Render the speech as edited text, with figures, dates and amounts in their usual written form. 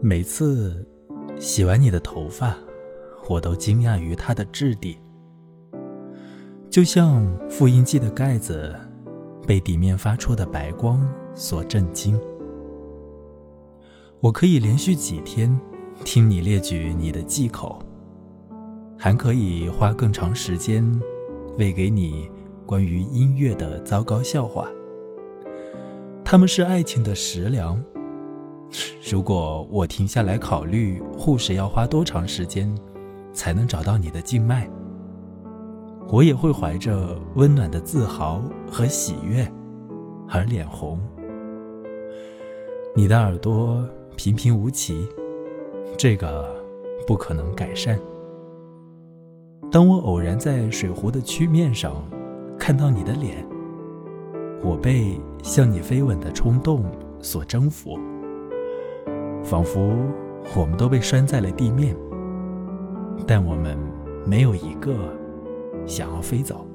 每次洗完你的头发，我都惊讶于它的质地，就像复印机的盖子被底面发出的白光所震惊。我可以连续几天听你列举你的忌口，还可以花更长时间喂给你关于音乐的糟糕笑话。它们是爱情的食粮。如果我停下来考虑护士要花多长时间才能找到你的静脉，我也会怀着温暖的自豪和喜悦而脸红。你的耳朵平平无奇，这个不可能改善。当我偶然在水壶的曲面上看到你的脸，我被向你飞吻的冲动所征服，仿佛我们都被拴在了地面，但我们没有一个想要飞走。